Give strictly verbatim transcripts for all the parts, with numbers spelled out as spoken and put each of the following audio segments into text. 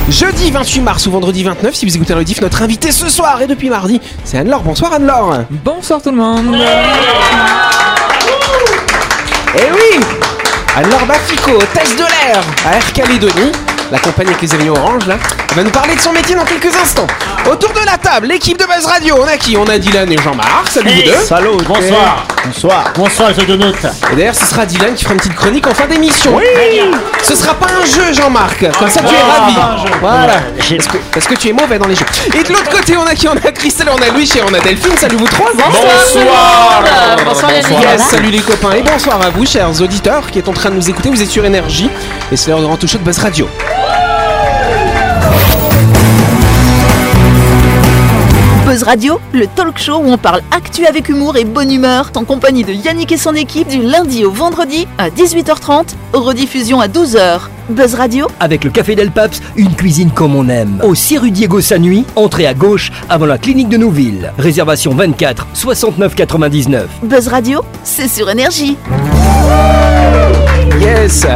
Jeudi vingt-huit mars ou vendredi vingt-neuf, si vous écoutez le diff, notre invité ce soir et depuis mardi, c'est Anne-Laure. Bonsoir Anne-Laure. Bonsoir tout le monde. Eh oui, Anne-Laure Bafico, Test de l'air à Air Calédonie, la compagnie avec les avions orange là, elle va nous parler de son métier dans quelques instants. Autour de la table, l'équipe de Buzz Radio, on a qui? On a Dylan et Jean-Marc, salut hey, vous deux. Salut, bonsoir. Bonsoir. Bonsoir les autonautes. Et d'ailleurs ce sera Dylan qui fera une petite chronique en fin d'émission. Oui. Ce sera pas un jeu Jean-Marc, comme ça tu es ah, ravi. Voilà, J'ai... parce que, parce que tu es mauvais dans les jeux. Et de l'autre côté on a qui? On a Christelle, on a Louis et on a Delphine, salut vous trois. Bonsoir. Bonsoir. Bonsoir Yannick. Yes, salut les copains et bonsoir à vous chers auditeurs qui êtes en train de nous écouter, vous êtes sur Énergie et c'est l'heure de Rantou Show de Buzz Radio. Buzz Radio, le talk show où on parle actu avec humour et bonne humeur, en compagnie de Yannick et son équipe du lundi au vendredi à dix-huit heures trente, rediffusion à douze heures. Buzz Radio, avec le Café Del Paps, une cuisine comme on aime. Au six rue Diego Sanui, entrée à gauche avant la clinique de Nouville. Réservation vingt-quatre soixante-neuf quatre-vingt-dix-neuf. Buzz Radio, c'est sur Énergie. Yes.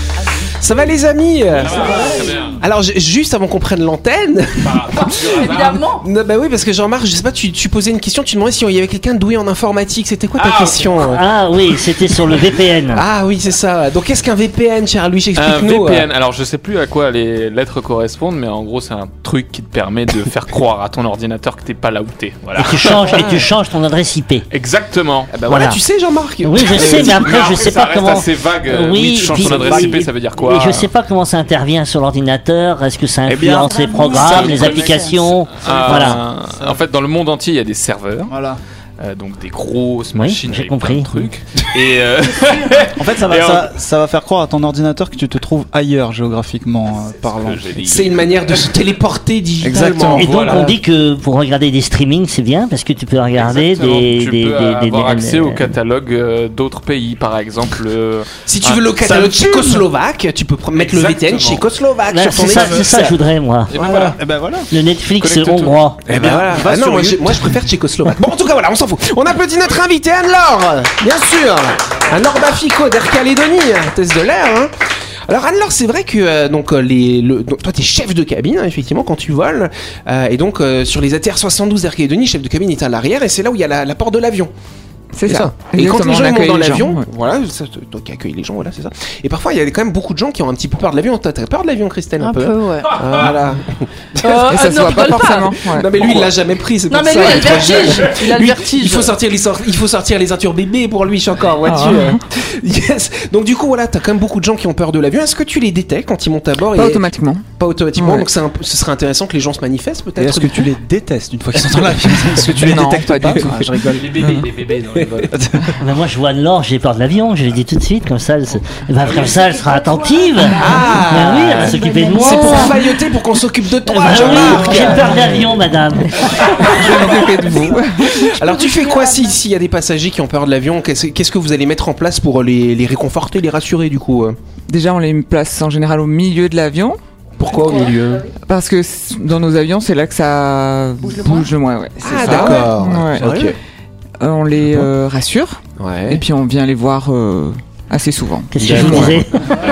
Ça va les amis? Ça va, très bien. Alors j- juste avant qu'on prenne l'antenne, Évidemment. non, bah oui parce que Jean-Marc, je sais pas, tu, tu posais une question, tu demandais s'il y avait quelqu'un doué en informatique. C'était quoi ta Ah, question? okay. Ah oui, c'était sur le V P N. Ah oui c'est ça. Donc qu'est-ce qu'un V P N, cher Louis? Un Explique-nous. V P N, alors je sais plus à quoi les lettres correspondent, mais en gros c'est un truc qui te permet de faire croire à ton ordinateur que t'es pas là où t'es. Voilà. Et tu changes, et tu changes ton adresse I P. Exactement. Ah bah voilà, Voilà. tu sais Jean-Marc. Oui, je sais, mais après, Mais je sais ça pas reste comment. assez vague. euh, Oui, oui, tu changes puis- ton adresse I P, puis- ça veut dire quoi? Et je sais pas comment ça intervient sur l'ordinateur. Est-ce que ça Eh bien, influence les ça programmes, les connecte. applications? Ah, Voilà. En fait, dans le monde entier, il y a des serveurs. Voilà. Euh, donc des grosses Oui, machines j'ai avec compris. plein de trucs. Et euh, En fait, ça Et va, on- ça, ça va faire croire à ton ordinateur que tu te trouves ailleurs géographiquement euh, parlant. ce que j'ai dit. C'est une manière de se téléporter digitalement. Exactement. Et donc Voilà. on dit que pour regarder des streamings c'est bien parce que tu peux regarder Exactement. des, tu des, peux des, des- avoir des- accès des- au catalogue euh, d'autres pays, par exemple. euh, Si tu Ah, veux le ça catalogue me fume. tchécoslovaque, tu peux pr- mettre le V T N Exactement. tchécoslovaque Là, sur ton c'est ça, écran. c'est ça que je voudrais moi. Et ben voilà. Et ben voilà. Le Netflix Connecte tout. hongrois. Eh ben voilà. va Ah non, sur moi je, YouTube. moi je préfère tchécoslovaque. Bon, en tout cas, voilà, on s'en fout. On applaudit notre invité Anne-Laure, bien sûr. Anne-Laure Bafico d'Air Calédonie, test de l'air. Hein. Alors Anne-Laure, c'est vrai que euh, donc euh, les, le, donc, toi t'es chef de cabine hein, effectivement quand tu voles euh, et donc euh, sur les A T R soixante-douze Air Calédonie, chef de cabine est à l'arrière et c'est là où il y a la, la porte de l'avion. C'est ça. Et quand les Exactement, gens on montent accueille dans les gens, l'avion, ouais. voilà, ça, toi qui accueilles les gens, voilà, c'est ça. Et parfois il y a quand même beaucoup de gens qui ont un petit peu peur de l'avion. T'as t'as peur de l'avion, Christelle, un, Un peu? peu, ouais. Voilà. Et ça se voit pas forcément. Ouais. Non mais lui il l'a jamais pris, c'est Non, pour mais ça. lui, il a est le trop jeune. vertige. Il a le Lui, vertige. Il faut sortir les sor- il faut sortir les ceintures bébés pour lui encore voiture. Ah. Yes. Donc du coup voilà, t'as quand même beaucoup de gens qui ont peur de l'avion. Est-ce que tu les détectes quand ils montent à bord? Pas et- automatiquement. Pas automatiquement. Ouais. Donc c'est un peu- ce serait intéressant que les gens se manifestent Et peut-être. est-ce que tu les détestes une fois qu'ils sont dans l'avion? Est-ce que tu les Non, détectes pas pas, du tout. Ah, je rigole. Les bébés, les bébés dans les vols. Mais moi je vois Anne-Laure, j'ai peur de l'avion, je l'ai dit tout de suite, comme ça elle, se... eh ben, comme ça, elle sera attentive. Ah. Ben oui, elle va s'occuper de moi. C'est pour failloter pour qu'on s'occupe de Eh toi, ben oui, Jean-Marc. j'ai peur d'avion, madame. Je m'occuper de vous. Alors tu fais quoi si s'il y a des passagers qui ont peur de l'avion? Qu'est-ce qu'est-ce que vous allez mettre en place pour les, les réconforter, les rassurer du coup? euh Déjà, on les place en général au milieu de l'avion. Pourquoi au milieu? Parce que c- dans nos avions, c'est là que ça bouge le moins. Ouais, c'est Ah ça. d'accord. Ouais. Ok. Euh, on les euh, rassure Ouais. et puis on vient les voir euh, assez souvent. Qu'est-ce que je vous disais?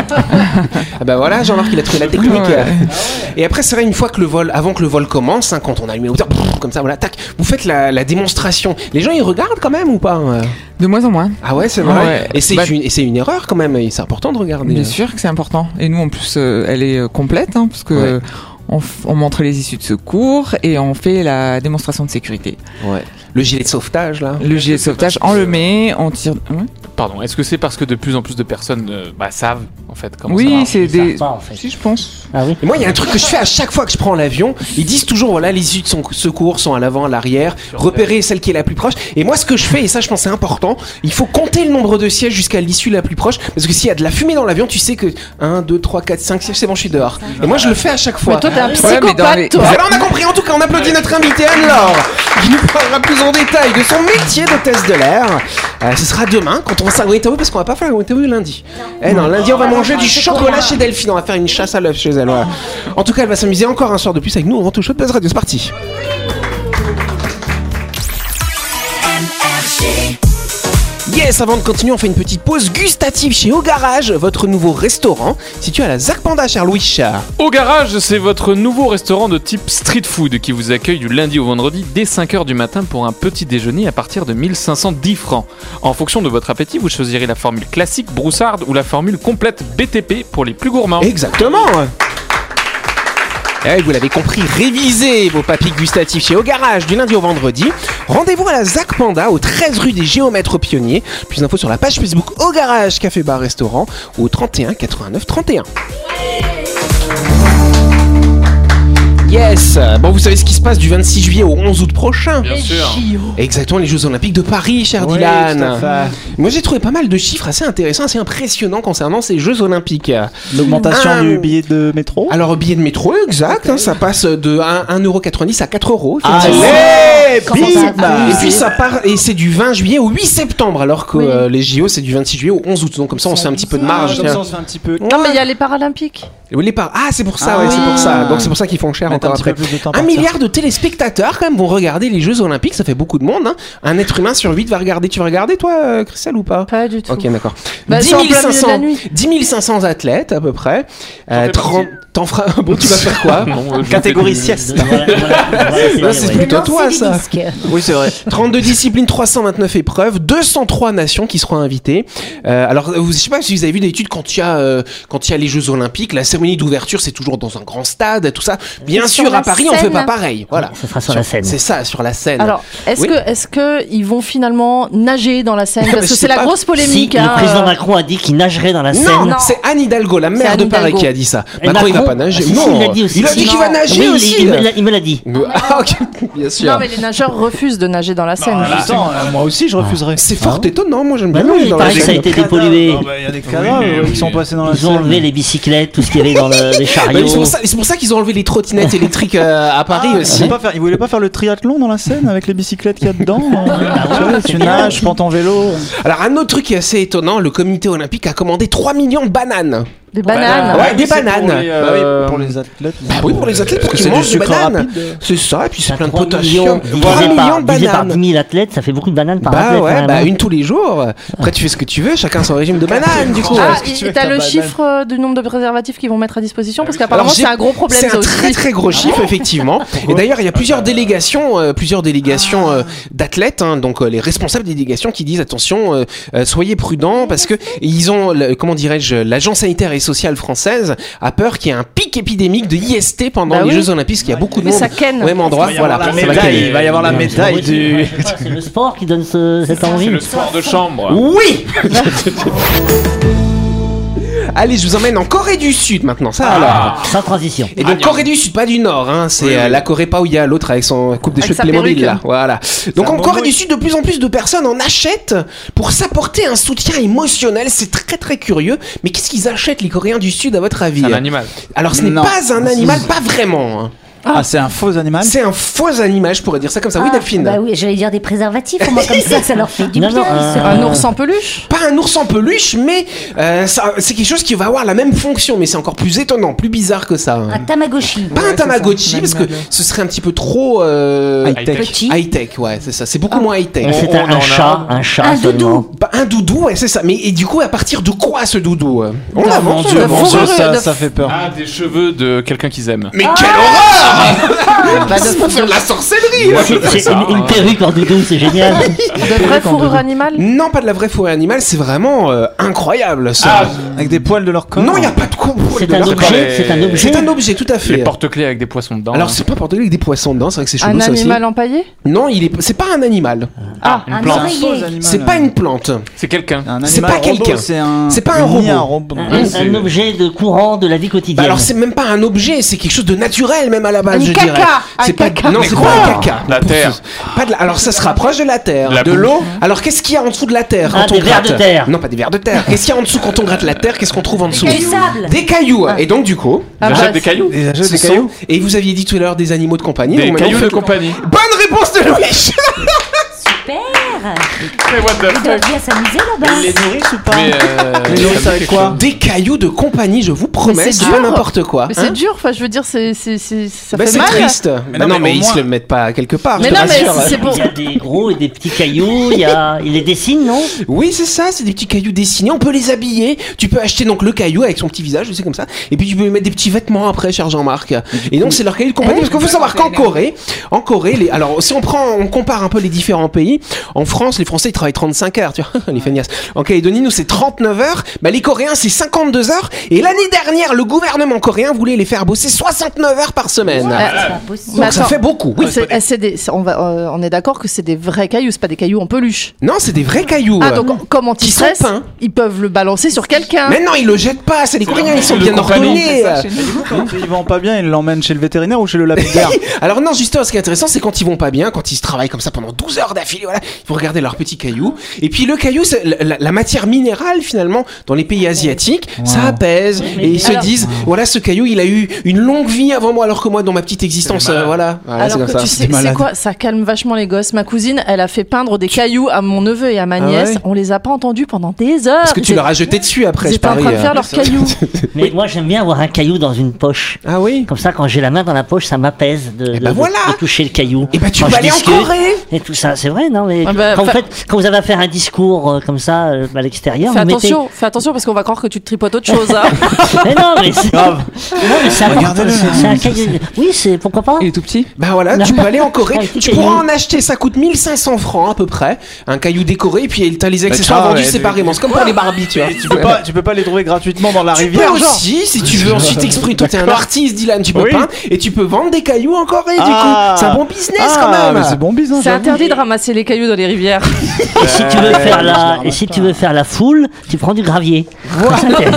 Ah bah voilà, Jean-Marc il a trouvé la technique. Ouais. Et après c'est vrai, une fois que le vol, avant que le vol commence, hein, quand on allume les moteurs, comme ça voilà, tac, vous faites la, la démonstration. Les gens ils regardent quand même ou pas? euh De moins en moins. Ah ouais c'est vrai. Ouais. Et c'est Bah- une, et c'est une erreur quand même. Et c'est important de regarder. Bien sûr que c'est important. Et nous, en plus, euh, elle est euh, complète, hein, parce que Ouais. euh, on, f- on montre les issues de secours et on fait la démonstration de sécurité. Ouais. Le gilet de sauvetage là. Le gilet de sauvetage, on le met, on tire. Ouais. Pardon, est-ce que c'est parce que de plus en plus de personnes euh, bah, savent en fait comment ça Oui, marche? c'est Ils savent des. pas, en fait. Si, je pense. Ah oui. Et moi, il y a un truc que je fais à chaque fois que je prends l'avion. Ils disent toujours, voilà, les issues de son- secours sont à l'avant, à l'arrière. Repérer celle qui est la plus proche. Et moi, ce que je fais, et ça, je pense c'est important, il faut compter le nombre de sièges jusqu'à l'issue la plus proche. Parce que s'il y a de la fumée dans l'avion, tu sais que un, deux, trois, quatre, cinq sièges, c'est bon, je suis dehors. Et moi, je le fais à chaque fois. Mais toi, t'es un Ouais, mais psychopathe, dans les- toi. Alors, on a compris. En tout cas, on applaudit notre invité Anne-Laure, qui nous parlera plus en détail de son métier d'hôtesse de l'air. Euh, ce sera demain, quand on va faire la interview, parce qu'on va pas faire la interview lundi. Eh non, lundi, on va manger du chocolat chez Delphine. On va faire une chasse à l'œuf chez elle. Voilà. En tout cas, elle va s'amuser encore un soir de plus avec nous au Rantou Show de Buzz Radio. C'est parti. Yes, avant de continuer, on fait une petite pause gustative chez Au Garage, votre nouveau restaurant situé à la Zac Panda, cher Louis. Au Garage, c'est votre nouveau restaurant de type street food qui vous accueille du lundi au vendredi dès cinq heures du matin pour un petit déjeuner à partir de mille cinq cent dix francs. En fonction de votre appétit, vous choisirez la formule classique broussarde ou la formule complète B T P pour les plus gourmands. Exactement. Et vous l'avez compris, révisez vos papilles gustatives chez Au Garage du lundi au vendredi. Rendez-vous à la Zac Panda au treize rue des Géomètres Pionniers. Plus d'infos sur la page Facebook Au Garage Café Bar Restaurant ou au trente et un quatre-vingt-neuf trente et un. Yes. Bon, vous savez ce qui se passe du vingt-six juillet au onze août prochain. Bien sûr. Exactement, les Jeux Olympiques de Paris, cher Oui, Dylan. tout à fait. Moi, j'ai trouvé pas mal de chiffres assez intéressants, assez impressionnants concernant ces Jeux Olympiques. L'augmentation Un- du billet de métro. Alors, billet de métro, exact, hein, ça passe de un euro quatre-vingt-dix à quatre euros. effectivement. Allez, Comment ça bim. va Et puis ça part, et c'est du vingt juillet au huit septembre, alors que Oui. euh, les J O c'est du vingt-six juillet au onze août. Donc comme ça on se fait un petit peu de marge. Comme tiens. ça, on se fait un petit peu. Non, mais il y a les Paralympiques. Oui, les par- Ah, c'est pour ça, Ah ouais, oui. c'est pour ça. Donc c'est pour ça qu'ils font cher Mettre encore un petit après. peu plus de temps à Un partir. milliard de téléspectateurs quand même vont regarder les Jeux Olympiques, ça fait beaucoup de monde. Hein. Un être humain sur huit va regarder. Tu vas regarder toi, euh, Christelle, ou pas? Pas du tout. Ok, d'accord. Bah, dix c'est en mille plein cinq milieu de la cents nuit. dix mille cinq cents athlètes à peu près. Euh, fais trente T'en feras. Bon, tu vas faire quoi? Non, euh, je Catégorie fais du- sieste. Voilà, voilà, voilà, c'est Là, vrai, c'est ouais. plutôt toi, ça. Oui, c'est vrai. trente-deux disciplines, trois cent vingt-neuf épreuves, deux cent trois nations qui seront invitées. Euh, alors, vous, je sais pas si vous avez vu d'études quand il y a euh, quand il y a les Jeux Olympiques, la cérémonie d'ouverture c'est toujours dans un grand stade, tout ça. Bien sur sûr, la à Paris on fait scène. pas pareil. Voilà. Ça sera sur la scène. C'est ça, sur la scène. Alors, est-ce Oui. que, est-ce que ils vont finalement nager dans la Seine? Mais Parce je que sais c'est la pas. grosse Si, polémique. le hein, président euh, Macron a dit qu'il nagerait dans la non, Seine. c'est Anne Hidalgo, la C'est maire Anne de Paris, Hidalgo. qui a dit ça. Et Macron, il va Macron- pas nager. Ah, si, non, si, il l'a dit aussi. il a dit qu'il Non. va nager Oui, il- aussi. il, me l'a- il me l'a dit. Ah, ok, bien sûr. Non, mais les nageurs refusent de nager dans la Seine. Attends, euh, moi aussi, je refuserais. C'est fort étonnant, moi j'aime Bah bien non, nager il dans la paraît que ça a Seine. été dépollué. Il y a des cadavres Oui, euh, oui. qui sont passés dans la Ils ont Seine. enlevé les bicyclettes, tout ce qu'il y avait dans le- les Bah oui, chariots. c'est pour ça- c'est pour ça qu'ils ont enlevé les trottinettes électriques euh, à Paris Ils aussi. voulaient pas faire- ils voulaient pas faire le triathlon dans la Seine avec les bicyclettes qu'il y a dedans. euh, tu vois, c'est tu bien. nages, tu prends ton vélo. Alors un autre truc qui est assez étonnant, le comité olympique a commandé trois millions de bananes. Des bananes. Ouais, oui, des c'est bananes. pour les, euh, Bah oui, pour les athlètes. Bah oui, pour les athlètes, parce que qu'ils c'est du mangent des sucre bananes. rapide. C'est ça, et puis c'est Ça, plein de trois potassium. millions trois divisé millions par, de divisé par bananes. dix mille athlètes, ça fait beaucoup de bananes par Bah athlète. ouais, quand même, bah hein. une tous les jours. Après tu fais ce que tu veux, chacun son régime de bananes du coup. Ah, Est-ce que tu et veux t'as ta le banane chiffre euh, du nombre de préservatifs qu'ils vont mettre à disposition? Parce Alors, qu'apparemment, j'ai- c'est un gros problème, C'est ça un aussi. très très gros chiffre effectivement. Et d'ailleurs il y a plusieurs délégations, euh, plusieurs délégations euh, d'athlètes, hein, donc euh, les responsables des délégations qui disent attention, euh, euh, soyez prudents parce que ils ont, le- comment dirais-je, l'agence sanitaire et sociale française a peur qu'il y ait un pic épidémique de I S T pendant Bah les oui. Jeux Olympiques, parce qu'il y a beaucoup de Mais monde ça ken. au même endroit. Il va y Voilà, avoir la ça va médaille, caler. il va y avoir la Non, médaille c'est du. c'est quoi, c'est le sport qui donne ce- cet C'est envie. le sport de chambre. Oui. Allez, je vous emmène en Corée du Sud maintenant, ça alors. Sans transition. Et donc Corée du Sud, pas du Nord, hein, c'est Oui, oui. euh, la Corée pas où il y a l'autre avec son coupe des Avec cheveux de sa Playmobil perruque. là, voilà. Donc un en bon Corée mot. du Sud, de plus en plus de personnes en achètent pour s'apporter un soutien émotionnel. C'est très très curieux. Mais qu'est-ce qu'ils achètent les Coréens du Sud à votre avis? Un animal. Alors ce n'est Non. pas un animal, pas vraiment. hein. Ah, c'est un faux animal. C'est un faux animal, je pourrais dire ça comme ça. Oui, Ah, Delphine. Bah oui, j'allais dire des préservatifs, au moins comme ça, ça leur fait du Non, bien. non, euh, ils se- Un ours en peluche? Pas un ours en peluche, mais euh, ça- c'est quelque chose qui va avoir la même fonction, mais c'est encore plus étonnant, plus bizarre que ça. hein. Un Tamagotchi. Pas un Tamagotchi, parce que ce serait un petit peu trop euh, High-tech. Petit. high-tech, ouais, c'est ça. C'est beaucoup moins high-tech. Mais C'est on un, en un a chat, un. un chat Un seulement. doudou. Bah, un doudou, ouais, c'est ça. Mais et du coup, à partir de quoi ce doudou euh On Ah, avance. mon Dieu, on mon avance. Dieu. ça, de- ça fait peur. Ah, des cheveux de quelqu'un qu'ils aiment. Mais quelle horreur Bah, C'est pour de, faire de la sorcellerie. Moi, je C'est fais c'est ça, une, une hein. perruque en doudou, c'est génial. de vraie fourrure animale? Non, pas de la vraie forêt animale, c'est vraiment euh, incroyable ça. Avec des poils de leur corps. non, il n'y a pas de con. C'est de un leur- objet, les- c'est un objet. C'est un objet, tout à fait. Les porte-clés avec des poissons dedans. Alors hein. c'est pas porte avec des poissons dedans, c'est vrai que c'est chelou Un ça aussi. animal empaillé? Non, il est, c'est pas un animal. Ah, une Un plante. oreiller. C'est pas une plante. C'est quelqu'un. Un C'est animal pas robot, quelqu'un. C'est un. C'est pas un ni robot. robot. Un, c'est- un objet de courant de la vie Bah quotidienne. alors c'est même pas un objet, c'est quelque chose de naturel même à la base, Un je caca, dirais. un C'est pas caca. non, Mais c'est quoi pas un caca. La terre. Pas de la- alors ça se rapproche de la terre, La de boue. l'eau. Alors qu'est-ce qu'il y a en dessous de la terre Ah, quand on des vers gratte de terre. Non, pas des vers de terre. Qu'est-ce qu'il y a en dessous quand on gratte la terre? Qu'est-ce qu'on trouve en dessous? Du sable. Des cailloux. Et donc du coup, Ah, J'achète bah, des cailloux. Des achètes ce des sont- cailloux. et vous aviez dit tout à l'heure des animaux de compagnie. Des donc maintenant, cailloux on de fait- compagnie. Bonne réponse de Louis. Super. Mais what the Ils doivent fuck? bien s'amuser là-bas. Ils les nourrissent ou pas Mais euh, Les nourrissent avec quoi? Des cailloux de compagnie, je vous promets, c'est c'est dur. pas n'importe quoi. Mais Hein c'est dur, enfin je veux dire, c'est, c'est, c'est, ça Bah, fait c'est mal. triste. Mais Bah non, non, mais mais au ils moins- se le mettent pas quelque part. Mais je te non, mais rassure. c'est bon. Il y a des gros et des petits cailloux, il y a... il les dessine, non? Oui, c'est ça, c'est des petits cailloux dessinés. On peut les habiller. Tu peux acheter donc le caillou avec son petit visage, c'est comme ça. Et puis tu peux lui mettre des petits vêtements après, cher Jean-Marc. Et donc c'est leur caillou de compagnie. Parce qu'il faut savoir qu'en Corée, en Corée, les... alors si on prend, on compare un peu les différents pays. En France, les Français ils travaillent trente-cinq heures, tu vois, les feignasses. En Calédonie, nous c'est trente-neuf heures. Bah les Coréens c'est cinquante-deux heures. Et l'année dernière, le gouvernement coréen voulait les faire bosser soixante-neuf heures par semaine. Euh, C'est pas possible. Donc Mais ça attends. fait beaucoup. Oui. C'est- c'est des- c'est- on, va, euh, on est d'accord que c'est des vrais cailloux, c'est pas des cailloux en peluche. Non, c'est des vrais cailloux. Ah, euh, donc comme qui sont anti-stress, peints. ils peuvent le balancer sur quelqu'un. Mais non, ils le jettent pas. C'est les Coréens, ils sont de bien compagnie. ordonnés. Quand ils vont pas bien, ils l'emmènent chez le vétérinaire ou chez le lapidaire? Alors non, justement, ce qui est intéressant, c'est quand ils vont pas bien, quand ils se travaillent comme ça pendant douze heures d'affilée, voilà, ils vont regarder leur petit caillou. Et puis le caillou, c'est la, la- la matière minérale finalement dans les pays asiatiques, ça apaise. Et ils se Alors- disent, voilà, ce caillou, il a eu une longue vie avant moi, alors que moi, dans ma petite existence, euh, voilà, voilà, c'est Alors comme que ça. tu sais, c'est malade. quoi, ça calme vachement les gosses. Ma cousine, elle a fait peindre des cailloux à mon neveu et à ma Ah nièce. ouais On les a pas entendus pendant des heures. Parce que tu Ils leur as jeté dessus après, Ils je étaient en parie. train de faire euh. leurs cailloux. Mais moi, j'aime bien avoir un caillou dans une poche. Ah oui. Comme ça, quand j'ai la main dans la poche, ça m'apaise de, de, ben de- voilà. de toucher le caillou. Et bah tu Quand peux je aller en discute Corée. Et tout ça, c'est vrai, non? Mais Ah bah, quand, vous fa- faites, quand vous avez à faire un discours euh, comme ça euh, à l'extérieur, Fais vous attention, fais attention parce qu'on va croire que tu te tripotes autre chose. Hein. mettez. Mais non, mais c'est Grave. non, mais c'est important. Regardez-le. C'est c'est un caillou. Oui, c'est pourquoi pas. Il est tout petit. Bah voilà, tu peux aller en Corée, Un petit tu caillou. pourras en acheter, ça coûte mille cinq cents francs à peu près, un caillou décoré, et puis t'as les accessoires ah, vendus ouais, séparément, c'est comme pour les Barbies, tu vois. Tu peux pas, tu peux pas les trouver gratuitement dans la Tu rivière, peux genre. aussi, si tu veux ensuite exprimer, toi t'es un D'accord. artiste, Dylan, tu peux Oui. peindre, et tu peux vendre des cailloux en Corée, du Ah. coup. C'est un bon business Ah, quand même. mais c'est bon business. C'est interdit de ramasser les cailloux dans les rivières. Et si tu veux faire la, et si tu veux faire la foule, tu prends du gravier. Voilà.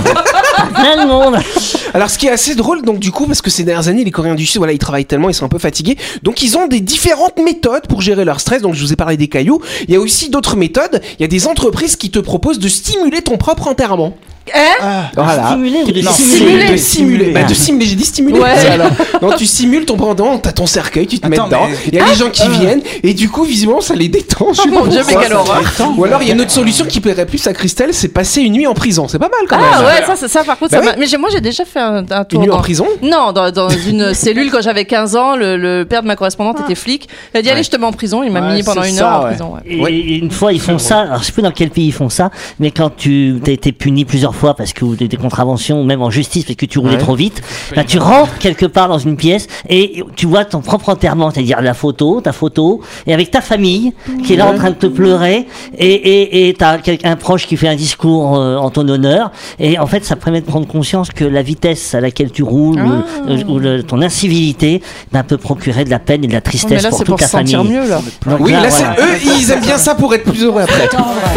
Plein de monde. Alors ce qui est assez drôle, donc du coup, parce que ces dernières années, les Coréens du Sud, voilà, ils travaillent tellement, ils sont un peu fatigués, donc ils ont des différentes méthodes pour gérer leur stress. Donc je vous ai parlé des cailloux. Il y a aussi d'autres méthodes. Il y a des entreprises qui te proposent de stimuler ton propre enterrement. Hein Voilà. Stimuler ou de Non, simuler. De simuler. Bah, de simuler, j'ai dit stimuler. Ouais. C'est alors. Donc tu simules ton pendant, t'as ton cercueil, tu te mets Attends, dedans. mais- Il y a des gens qui viennent et du coup, visiblement, ça les détend. Je sais Oh pas mon Dieu, pourquoi. mais quelle horreur. Ou alors il y a une autre solution qui plairait plus à Christelle, c'est passer une nuit en prison. C'est pas mal quand Ah même. ouais, ça, ça, ça par contre, Bah ça oui. m'a- mais j'ai- moi j'ai déjà fait un, un tour Une nuit dans... en prison. Non, dans, dans une cellule quand j'avais quinze ans, le, le père de ma correspondante était flic. Il a dit allez, je te mets en prison. Il m'a Ouais, mis pendant c'est une ça, heure en ouais. prison. ouais. Et Ouais. une fois, ils font ça. Alors, je sais plus dans quel pays ils font ça, mais quand tu as été puni plusieurs fois parce que des, des contraventions, ou même en justice parce que tu roulais Ouais. trop vite, là, tu rentres quelque part dans une pièce et tu vois ton propre enterrement, c'est-à-dire la photo, ta photo, et avec ta famille qui est là en train de te pleurer, et et et t'as quelqu'un proche qui fait un discours euh, en ton honneur, et en fait, ça permet de prendre conscience que la vitesse à laquelle tu roules ou, euh, ou le- ton incivilité, ben, peut procurer de la peine et de la Oh, mais tristesse là, pour c'est toute pour la se sentir famille. mieux là. Donc Oui, là, voilà. c'est eux, ils aiment bien ça pour être plus heureux après.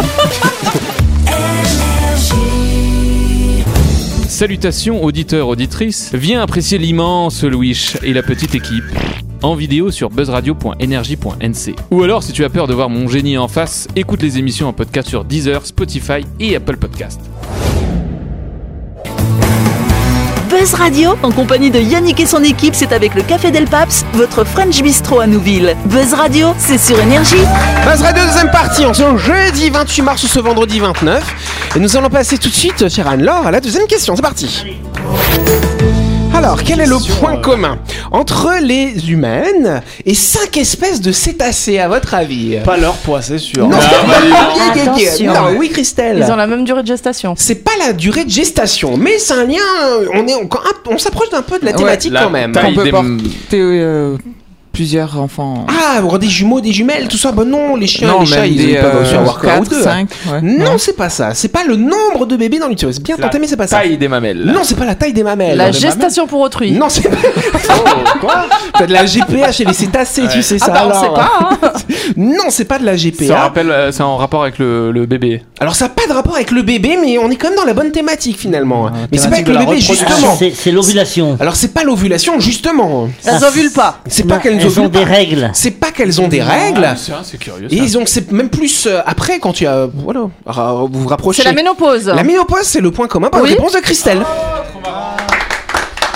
Salutations auditeurs, auditrices. Viens apprécier l'immense Louis et la petite équipe en vidéo sur buzzradio point energie point n c. Ou alors, si tu as peur de voir mon génie en face, écoute les émissions en podcast sur Deezer, Spotify et Apple Podcast. Buzz Radio, en compagnie de Yannick et son équipe, c'est avec le Café Del Paps, votre French Bistro à Nouville. Buzz Radio, c'est sur Énergie. Buzz Radio, deuxième partie, en ce jeudi vingt-huit mars ou ce vendredi vingt-neuf. Et nous allons passer tout de suite, chère Anne-Laure, à la deuxième question. C'est parti. Alors, quel est le point commun entre les humaines et cinq espèces de cétacés, à votre avis? Pas leur poids, c'est sûr. Non, Attention. non, oui, Christelle. Ils ont la même durée de gestation. C'est pas la durée de gestation, mais c'est un lien. On est encore un- on s'approche d'un peu de la Ouais, thématique la quand même. taille On peut des- porter euh, plusieurs enfants. Ah, ou des jumeaux, des jumelles, tout ça. Bah non, les chiens et non, les chats, même ils, des ils peuvent aussi euh, avoir qu'un ou quatre, deux. cinq. Ouais. Non, c'est pas ça. C'est pas le nombre de bébés dans l'utérus. Bien tenté, mais c'est pas ça. Taille des mamelles. Non, c'est pas la taille des mamelles. La Des gestation pour autrui. mamelles. Non, c'est pas. Quoi? T'as de la G P A chez les cétacés, tu sais Ah ça bah on alors. sait pas. Hein. Non, c'est pas de la G P Ça A. rappelle, euh, c'est en rapport avec le, le bébé. Alors ça n'a pas de rapport avec le bébé, mais on est quand même dans la bonne thématique finalement. mais c'est pas avec thématique de le la bébé reproduction. justement. C'est c'est l'ovulation. Alors c'est pas l'ovulation justement. Elles ovulent pas. C'est pas qu'elles Elles ont ovulent des pas. règles. C'est pas qu'elles ont des règles. Ah, c'est, c'est curieux. Et ça. ils ont, c'est même plus euh, après quand tu as, voilà, ra- vous vous rapprochez. C'est la ménopause. La ménopause, c'est le point commun. Bonne Oui. réponse de Christelle.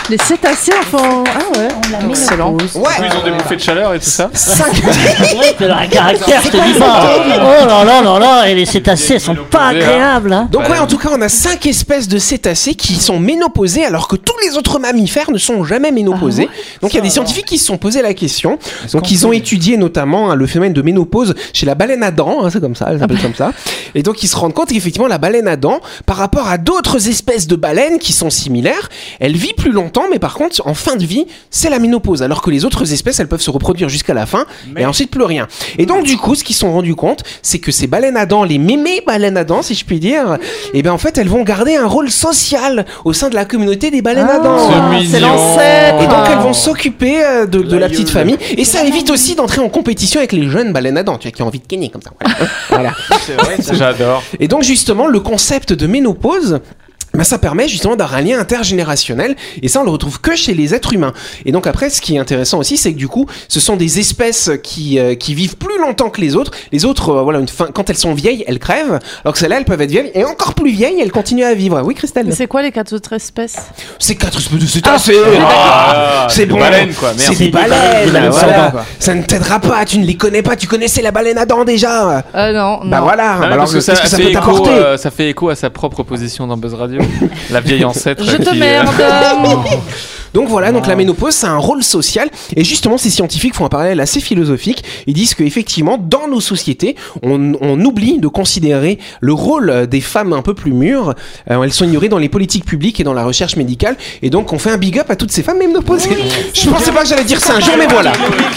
Les cétacés font. Ah ouais. On la Excellent. ménopause. Ouais. Ils ont des bouffées de chaleur et tout ça. cinq Ouais, c'est leur caractère, je te dis pas. Oh là là là là, et les cétacés, elles sont pas agréables. Hein. Donc ouais, en tout cas, on a cinq espèces de cétacés qui sont ménopausés alors que tous les autres mammifères ne sont jamais ménopausés. Donc il y a des scientifiques qui se sont posé la question. Donc ils ont étudié notamment hein, le phénomène de ménopause chez la baleine à dents, hein, c'est comme ça, elle s'appelle comme ça. Et donc ils se rendent compte qu'effectivement la baleine à dents, par rapport à d'autres espèces de baleines qui sont similaires, elle vit plus longtemps, mais par contre en fin de vie, c'est la ménopause. Alors que les autres espèces, elles peuvent se reproduire jusqu'à la fin mais... et ensuite plus rien. Et donc du coup, ce qu'ils se sont rendus compte, c'est que ces baleines à dents, les mémés baleines à dents, si je puis dire, et bien en fait elles vont garder un rôle social au sein de la communauté des baleines à dents. Ah, c'est l'ancêtre. Et donc elles vont s'occuper euh, de, de la petite famille. Et ça évite aussi d'entrer en compétition avec les jeunes baleines à dents, tu vois, qui ont envie de kenner comme ça. Voilà. C'est vrai, j'adore. Et donc justement, le concept de ménopause, ben ça permet justement d'avoir un lien intergénérationnel et ça on le retrouve que chez les êtres humains. Et donc après ce qui est intéressant aussi c'est que du coup ce sont des espèces qui, euh, qui vivent plus longtemps que les autres. Les autres euh, voilà une fin, quand elles sont vieilles elles crèvent alors que celles-là elles peuvent être vieilles et encore plus vieilles elles continuent à vivre. Oui Christelle. Mais c'est quoi les quatre autres espèces? C'est quatre espèces de cétacés. Ah, c'est bon. Baleines quoi. Merde. C'est des baleines. des baleines Voilà. sans dents, quoi. Ça ne t'aidera pas. Tu ne les connais pas. Tu connaissais la baleine à dents déjà. Euh non, non. Bah voilà. Ah, alors parce que qu'est-ce ça, que ça fait peut écho, t'apporter euh, ça fait écho à sa propre position dans Buzz Radio. La vieille ancêtre. Je te qui, merde. Donc voilà, donc la ménopause, c'est un rôle social. Et justement, ces scientifiques font un parallèle assez philosophique. Ils disent qu'effectivement, dans nos sociétés, on, on oublie de considérer le rôle des femmes un peu plus mûres. Euh, elles sont ignorées dans les politiques publiques et dans la recherche médicale. Et donc, on fait un big up à toutes ces femmes ménopausées. Oui, Je pensais pas que j'allais dire ça un jour, mais voilà.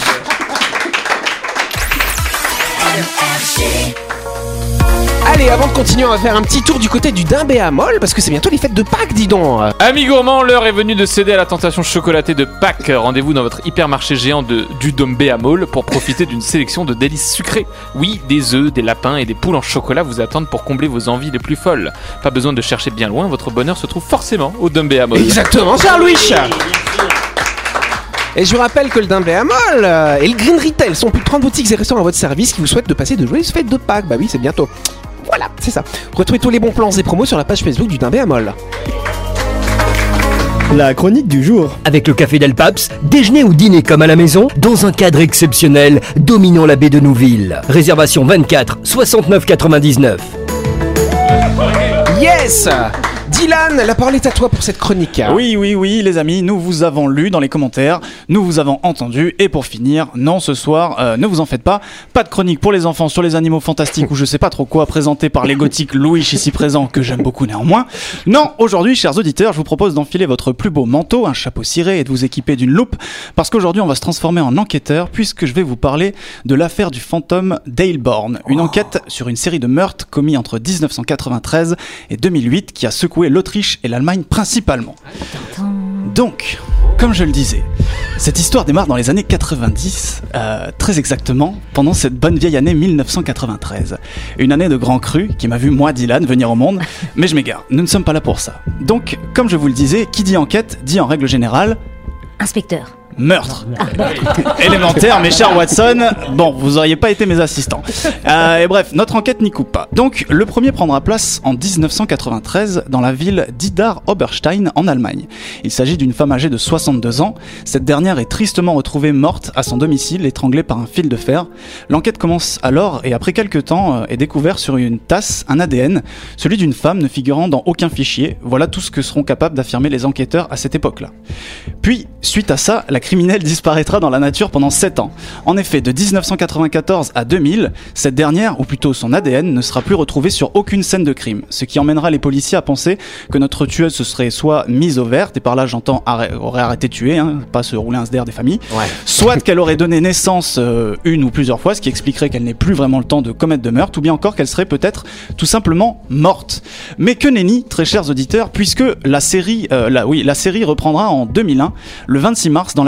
Allez, avant de continuer, on va faire un petit tour du côté du Dimbéamol, parce que c'est bientôt les fêtes de Pâques, dis donc. Amis gourmands, l'heure est venue de céder à la tentation chocolatée de Pâques. Rendez-vous dans votre hypermarché géant de, du Dimbéamol pour profiter d'une sélection de délices sucrées. Oui, des œufs, des lapins et des poules en chocolat vous attendent pour combler vos envies les plus folles. Pas besoin de chercher bien loin, votre bonheur se trouve forcément au Dimbéamol. Exactement, cher Louis. Et je vous rappelle que le Dimbéamol euh, et le Green Retail sont plus de trente boutiques et restaurants à votre service qui vous souhaitent de passer de joyeuses fêtes de Pâques. Bah oui, c'est bientôt. Voilà, c'est ça. Retrouvez tous les bons plans et promos sur la page Facebook du Dimbéamol. La chronique du jour. Avec le café Del Paps, déjeuner ou dîner comme à la maison, dans un cadre exceptionnel, dominant la baie de Nouville. Réservation vingt-quatre soixante-neuf quatre-vingt-dix-neuf. Yes! Dylan, la parole est à toi pour cette chronique. Oui, oui, oui, les amis, nous vous avons lu dans les commentaires, nous vous avons entendu, et pour finir, non, ce soir, euh, ne vous en faites pas, pas de chronique pour les enfants sur les animaux fantastiques ou je sais pas trop quoi, présenté par les gothiques Louis ici présent, que j'aime beaucoup néanmoins. Non, aujourd'hui, chers auditeurs, je vous propose d'enfiler votre plus beau manteau, un chapeau ciré et de vous équiper d'une loupe, parce qu'aujourd'hui, on va se transformer en enquêteur, puisque je vais vous parler de l'affaire du fantôme Daleborn, une enquête sur une série de meurtres commis entre dix-neuf cent quatre-vingt-treize et deux mille huit qui a secoué l'Autriche et l'Allemagne principalement. Donc, comme je le disais, cette histoire démarre dans les années quatre-vingt-dix, euh, très exactement, pendant cette bonne vieille année mille neuf cent quatre-vingt-treize. Une année de grand cru qui m'a vu, moi, Dylan, venir au monde, mais je m'égare, nous ne sommes pas là pour ça. Donc, comme je vous le disais, qui dit enquête dit en règle générale... Inspecteur. Meurtre. Élémentaire, mes chers Watson. Bon, vous auriez pas été mes assistants. Euh, et bref, notre enquête n'y coupe pas. Donc, le premier prendra place en dix-neuf cent quatre-vingt-treize dans la ville d'Idar-Oberstein en Allemagne. Il s'agit d'une femme âgée de soixante-deux ans. Cette dernière est tristement retrouvée morte à son domicile, étranglée par un fil de fer. L'enquête commence alors et après quelques temps euh, est découvert sur une tasse un A D N, celui d'une femme ne figurant dans aucun fichier. Voilà tout ce que seront capables d'affirmer les enquêteurs à cette époque-là. Puis, suite à ça, la criminelle disparaîtra dans la nature pendant sept ans. En effet, de dix-neuf cent quatre-vingt-quatorze à deux mille, cette dernière, ou plutôt son A D N, ne sera plus retrouvée sur aucune scène de crime, ce qui emmènera les policiers à penser que notre tueuse se serait soit mise au vert, et par là j'entends arrêt, aurait arrêté de tuer, hein, pas se rouler un S D R des familles, Ouais. soit qu'elle aurait donné naissance euh, une ou plusieurs fois, ce qui expliquerait qu'elle n'ait plus vraiment le temps de commettre de meurtre, ou bien encore qu'elle serait peut-être tout simplement morte. Mais que nenni, très chers auditeurs, puisque la série, euh, la, oui, la série reprendra en deux mille un, le vingt-six mars, dans la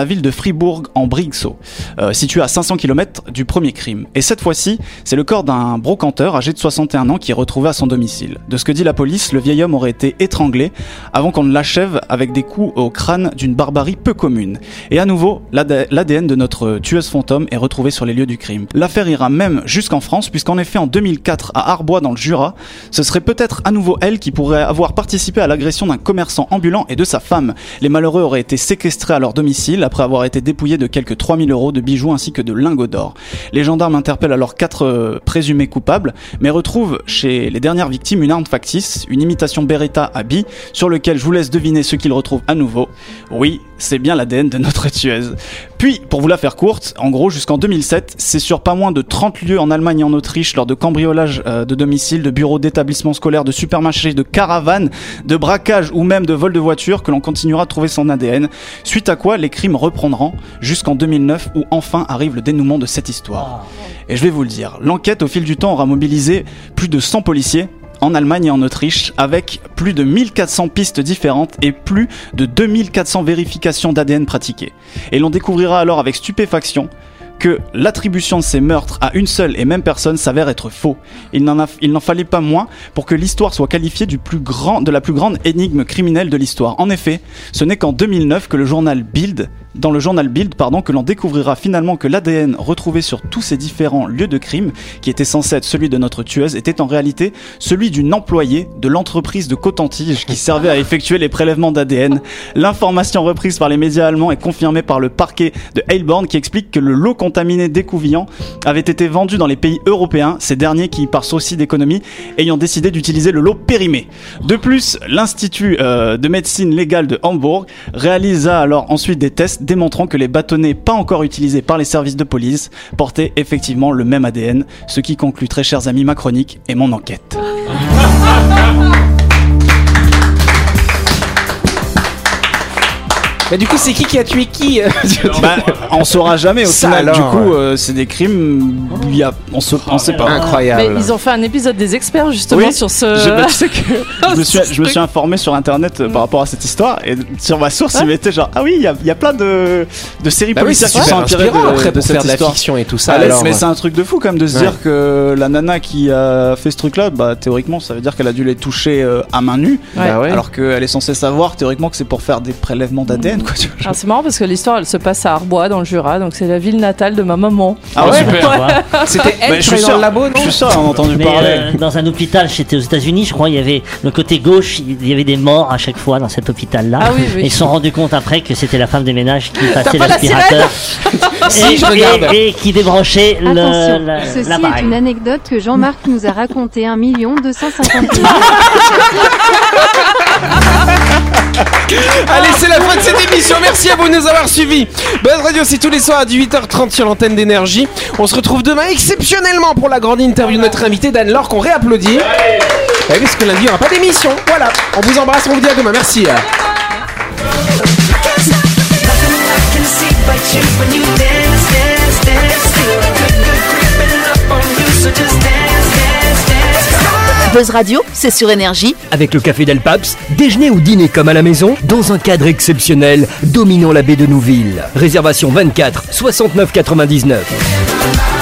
la ville de Fribourg en Brixau, euh, située à cinq cents kilomètres du premier crime. Et cette fois-ci, c'est le corps d'un brocanteur âgé de soixante et un ans qui est retrouvé à son domicile. De ce que dit la police, le vieil homme aurait été étranglé avant qu'on ne l'achève avec des coups au crâne d'une barbarie peu commune. Et à nouveau, l'A D N de notre tueuse fantôme est retrouvé sur les lieux du crime. L'affaire ira même jusqu'en France, puisqu'en effet en deux mille quatre à Arbois dans le Jura, ce serait peut-être à nouveau elle qui pourrait avoir participé à l'agression d'un commerçant ambulant et de sa femme. Les malheureux auraient été séquestrés à leur domicile après avoir été dépouillés de quelques trois mille euros de bijoux ainsi que de lingots d'or. Les gendarmes interpellent alors quatre euh, présumés coupables, mais retrouvent chez les dernières victimes une arme factice, une imitation Beretta à billes, sur lequel je vous laisse deviner ce qu'ils retrouvent à nouveau. Oui, c'est bien l'A D N de notre tueuse. Puis, pour vous la faire courte, en gros, jusqu'en deux mille sept, c'est sur pas moins de trente lieux en Allemagne et en Autriche, lors de cambriolages euh, de domiciles, de bureaux, d'établissements scolaires, de supermarchés, de caravanes, de braquages ou même de vols de voitures que l'on continuera de trouver son A D N. Suite à quoi, les crimes reprendront jusqu'en deux mille neuf, où enfin arrive le dénouement de cette histoire. Et je vais vous le dire, l'enquête au fil du temps aura mobilisé plus de cent policiers en Allemagne et en Autriche, avec plus de mille quatre cents pistes différentes et plus de deux mille quatre cents vérifications d'A D N pratiquées. Et l'on découvrira alors avec stupéfaction que l'attribution de ces meurtres à une seule et même personne s'avère être faux. Il n'en, a, il n'en fallait pas moins pour que l'histoire soit qualifiée du plus grand, de la plus grande énigme criminelle de l'histoire. En effet, ce n'est qu'en deux mille neuf que le journal Bild, dans le journal Bild, pardon, que l'on découvrira finalement que l'A D N retrouvé sur tous ces différents lieux de crime, qui était censé être celui de notre tueuse, était en réalité celui d'une employée de l'entreprise de Coton-Tige qui servait à effectuer les prélèvements d'A D N. L'information reprise par les médias allemands est confirmée par le parquet de Heilbronn qui explique que le lot contaminé d'Écouvillon avait été vendu dans les pays européens, ces derniers qui, par souci d'économie, ayant décidé d'utiliser le lot périmé. De plus, l'Institut euh, de médecine légale de Hambourg réalisa alors ensuite des tests démontrant que les bâtonnets pas encore utilisés par les services de police portaient effectivement le même A D N, ce qui conclut, très chers amis, ma chronique et mon enquête. Bah du coup c'est qui qui a tué qui? Bah on saura jamais au Ça, final. alors, du coup euh, c'est des crimes, il y a, on se, on sait pas. Incroyable. Mais ils ont fait un épisode des experts justement Oui, sur ce. je, bah, tu sais que je me suis, je me suis informé sur internet euh, par rapport à cette histoire et sur ma source il mettait genre ah oui il y a, il y a plein de, de séries Bah oui, policières c'est qui sont super inspirées inspirant de, après de pour cette faire de la histoire. fiction et tout ça. Ah, mais- alors. mais c'est un truc de fou quand même de se Ouais. dire que la nana qui a fait ce truc là, bah théoriquement ça veut dire qu'elle a dû les toucher euh, à main nue, Ouais. Bah ouais. alors qu'elle est censée savoir théoriquement que c'est pour faire des prélèvements d'A D N quoi. Tu vois. Alors c'est marrant parce que l'histoire elle se passe à Arbois dans le Jura, donc c'est la ville natale de ma maman. Ah ouais, super. C'était elle Bah, qui je suis travaillait dans sûr. le labo, non? Je suis sûr on a entendu Mais parler. euh, dans un hôpital, j'étais aux États-Unis, je crois, il y avait le côté gauche, il y avait des morts à chaque fois dans cet hôpital-là. Ah oui, oui. Et ils se sont rendus compte après que c'était la femme des ménages qui passait pas la l'aspirateur Si, et, je regarde. et- et qui débranchait le, Attention, la- ceci est l'appareil. une anecdote que Jean-Marc nous a raconté un million deux cent cinquante mille. Allez, c'est la fin de cette émission. Merci à vous de nous avoir suivis. Buzz Radio, c'est tous les soirs à dix-huit heures trente sur l'antenne d'Énergie. On se retrouve demain exceptionnellement pour la grande interview de notre invité Dan Laure qu'on réapplaudit. Ouais, parce que lundi, il n'y aura pas d'émission. Voilà. On vous embrasse, on vous dit à demain. Merci. Buzz Radio, c'est sur Énergie. Avec le café Del Paps, déjeuner ou dîner comme à la maison, dans un cadre exceptionnel, dominant la baie de Nouville. Réservation vingt-quatre soixante-neuf quatre-vingt-dix-neuf.